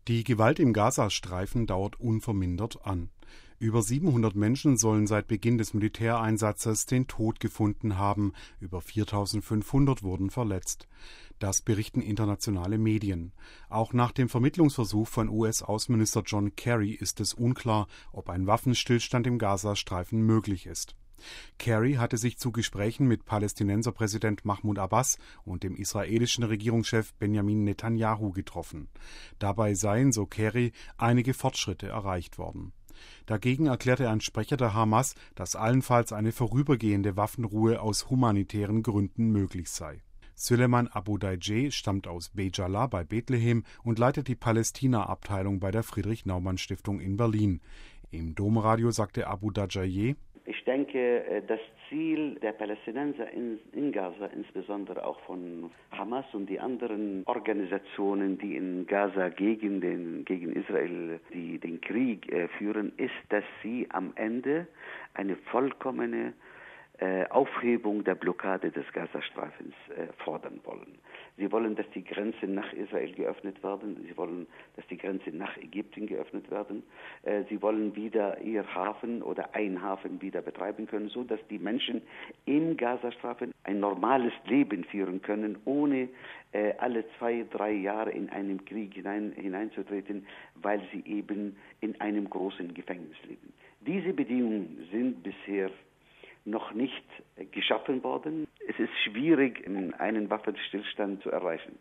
Die Gewalt im Gazastreifen dauert unvermindert an. Über 700 Menschen sollen seit Beginn des Militäreinsatzes den Tod gefunden haben, über 4.500 wurden verletzt. Das berichten internationale Medien. Auch nach dem Vermittlungsversuch von US-Außenminister John Kerry ist es unklar, ob ein Waffenstillstand im Gazastreifen möglich ist. Kerry hatte sich zu Gesprächen mit Palästinenserpräsident Mahmoud Abbas und dem israelischen Regierungschef Benjamin Netanyahu getroffen. Dabei seien, so Kerry, einige Fortschritte erreicht worden. Dagegen erklärte ein Sprecher der Hamas, dass allenfalls eine vorübergehende Waffenruhe aus humanitären Gründen möglich sei. Süleyman Abu Daijeh stammt aus Bejala bei Bethlehem und leitet die Palästina-Abteilung bei der Friedrich-Naumann-Stiftung in Berlin. Im Domradio sagte Abu Daijeh: Ich denke, das Ziel der Palästinenser in Gaza, insbesondere auch von Hamas und die anderen Organisationen, die in Gaza gegen Israel den Krieg führen, ist, dass sie am Ende eine vollkommene Aufhebung der Blockade des Gazastreifens fordern wollen. Sie wollen, dass die Grenzen nach Israel geöffnet werden. Sie wollen, dass die Grenzen nach Ägypten geöffnet werden. Sie wollen wieder ihr Hafen oder einen Hafen wieder betreiben können, so dass die Menschen im Gazastreifen ein normales Leben führen können, ohne alle 2-3 Jahre in einen Krieg hineinzutreten, weil sie eben in einem großen Gefängnis leben. Diese Bedingungen sind bisher noch nicht geschaffen worden. Es ist schwierig, einen Waffenstillstand zu erreichen.